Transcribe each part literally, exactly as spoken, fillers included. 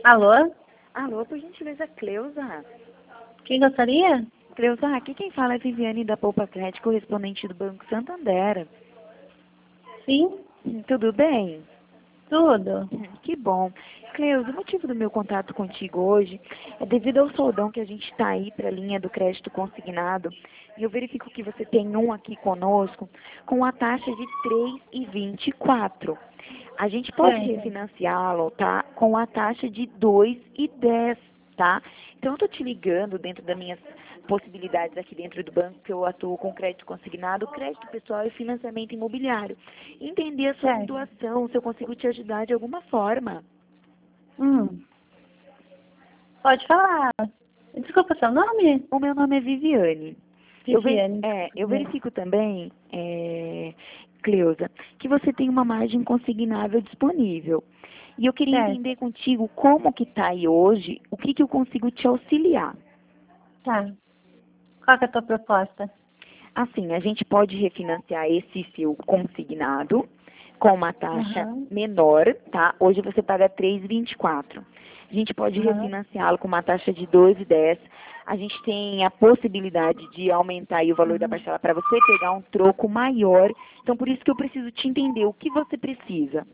Alô? Alô, por gentileza, Cleusa. Quem gostaria? Cleusa, aqui quem fala é Viviane da Poupa Crédito, correspondente do Banco Santander. Sim, Tudo bem? tudo. Que bom. Cleusa, o motivo do meu contato contigo hoje é devido ao soldão que a gente está aí para a linha do crédito consignado. E eu verifico que você tem um aqui conosco com a taxa de três vírgula vinte e quatro. A gente pode Certo. refinanciá-lo, tá? Com a taxa de dois vírgula dez, tá? Então, eu tô te ligando dentro das minhas possibilidades aqui dentro do banco, que eu atuo com crédito consignado, crédito pessoal e financiamento imobiliário. Entender a sua Certo. situação, se eu consigo te ajudar de alguma forma. Hum. Pode falar. Desculpa seu nome? O meu nome é Viviane. Eu, ve- Viviane. é, eu Viviane. verifico também, é, Cleusa, que você tem uma margem consignável disponível. E eu queria Certo. entender contigo como que está aí hoje, o que, que eu consigo te auxiliar. Tá. Qual que é a tua proposta? Assim, a gente pode refinanciar esse seu consignado com uma taxa Aham. menor, tá? Hoje você paga três vírgula vinte e quatro. A gente pode Aham. refinanciá-lo com uma taxa de dois vírgula dez. A gente tem a possibilidade de aumentar aí o valor da Uhum. parcela para você pegar um troco maior. Então, por isso que eu preciso te entender o que você precisa.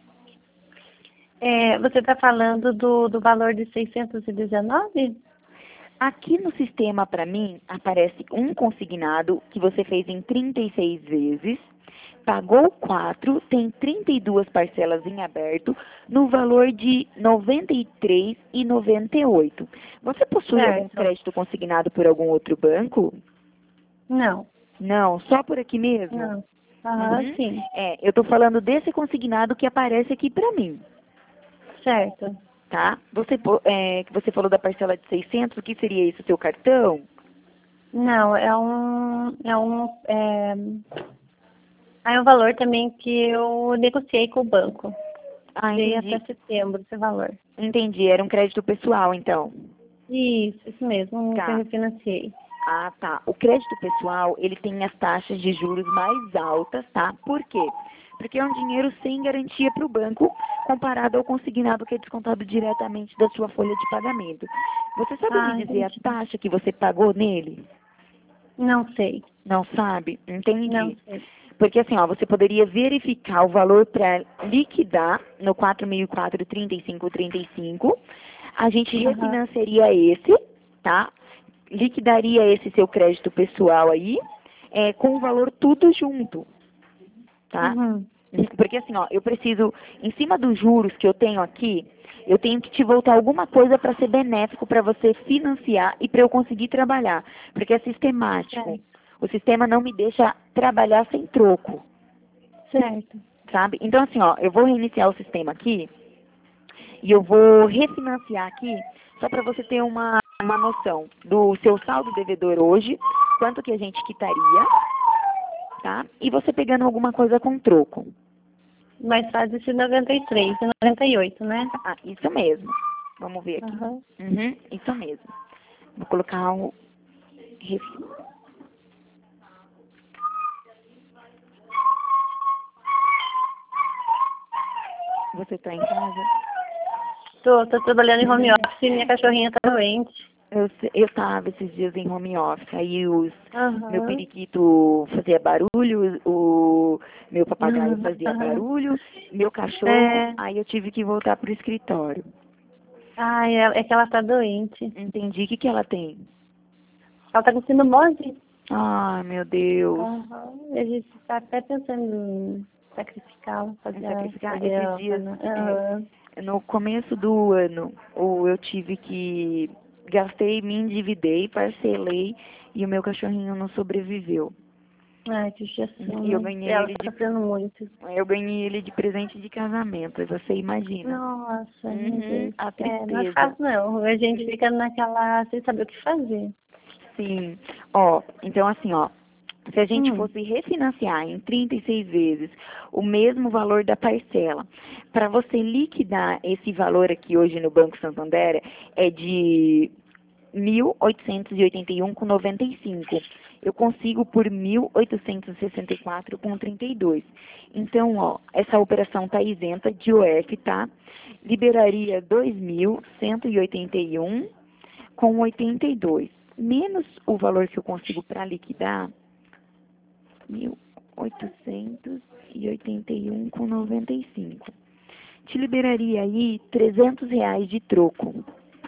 É, você está falando do, do valor de seiscentos e dezenove? Aqui no sistema, para mim, aparece um consignado que você fez em trinta e seis vezes, pagou quatro, tem trinta e duas parcelas em aberto, no valor de noventa e três reais e noventa e oito centavos. Você possui algum Certo. crédito consignado por algum outro banco? Não. Não, só por aqui mesmo? Não. Aham, Uhum. sim. É, eu estou falando desse consignado que aparece aqui para mim, Certo. tá? Você, po- é, que você falou da parcela de seiscentos, o que seria isso, seu cartão? Não, é um, é um, é, aí é um valor também que eu negociei com o banco. Ah, Veio entendi. até setembro esse valor. Entendi, era um crédito pessoal, então. Isso, isso mesmo, um que eu Tá. refinanciei. Ah, tá. O crédito pessoal, ele tem as taxas de juros mais altas, tá? Por quê? Porque é um dinheiro sem garantia para o banco, comparado ao consignado que é descontado diretamente da sua folha de pagamento. Você sabe Ah, me dizer a entendi. taxa que você pagou nele? Não sei, Não sabe? não Entendi. sei. Porque assim, ó, você poderia verificar o valor para liquidar no quatro mil e quatro, trinta e cinco, trinta e cinco. A gente Aham, refinanciaria esse, tá? Liquidaria esse seu crédito pessoal aí, é, com o valor tudo junto, tá? uhum, Porque assim, ó, eu preciso, em cima dos juros que eu tenho aqui, eu tenho que te voltar alguma coisa para ser benéfico para você financiar e para eu conseguir trabalhar, porque é sistemático. certo, O sistema não me deixa trabalhar sem troco, certo. sabe? Então assim, ó, eu vou reiniciar o sistema aqui e eu vou refinanciar aqui, só para você ter uma, uma noção do seu saldo devedor hoje, quanto que a gente quitaria, tá? E você pegando alguma coisa com troco. Mais faz esse noventa e três e noventa e oito, né? Ah, isso mesmo. Vamos ver aqui. Aham. Uhum, isso mesmo. Vou colocar o ref... Você tá em casa? Tô, tô trabalhando em home office e minha cachorrinha tá doente. Eu, se- eu tava esses dias em home office, aí os, meu Aham. periquito fazia barulho, o meu papagaio fazia Aham. barulho, meu cachorro, É, aí eu tive que voltar pro escritório. ai, é, é que ela tá doente. Entendi. O que que ela tem? Ela tá com síndrome. Ai, meu Deus. Aham. A gente tá até pensando em sacrificá-la, Em fazer, a- sacrificar fazer esses a... dias, Aham. é, no começo do ano, ou eu tive que gastei, me endividei, parcelei e o meu cachorrinho não sobreviveu. Ai, que judiação, E eu né? ganhei Ela ele tá de sofrendo muito. eu ganhei ele de presente de casamento, aí você imagina. Nossa, meu Uhum, Deus. a É, não é tristeza. fácil não. A gente fica naquela, sem saber o que fazer. Sim. Ó, então assim, ó, se a gente Hum, fosse refinanciar em trinta e seis vezes o mesmo valor da parcela, para você liquidar esse valor aqui hoje no Banco Santander é de mil oitocentos e oitenta e um com noventa e cinco. Eu consigo por mil oitocentos e sessenta e quatro com trinta e dois. Então, ó, essa operação está isenta de O F, tá? Liberaria dois mil cento e oitenta e um com oitenta e dois. Menos o valor que eu consigo para liquidar, mil oitocentos e oitenta e um com noventa e cinco. Te liberaria aí trezentos reais de troco.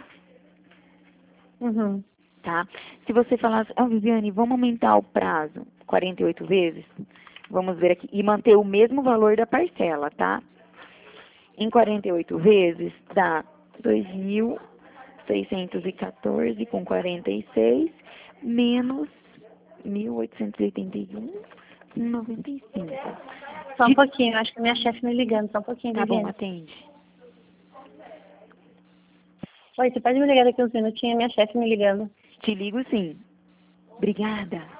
Uhum. Tá? Se você falasse, ah, Viviane, vamos aumentar o prazo quarenta e oito vezes? Vamos ver aqui. E manter o mesmo valor da parcela, tá? Em quarenta e oito vezes, dá dois mil seiscentos e quatorze com quarenta e seis, menos mil oitocentos e oitenta e um com noventa e cinco. Só um De... pouquinho, acho que minha chefe me ligando, só um pouquinho, Tá bom, Viviane. atende. Oi, você pode me ligar daqui uns minutinhos, minha chefe me ligando. Te ligo sim. Obrigada.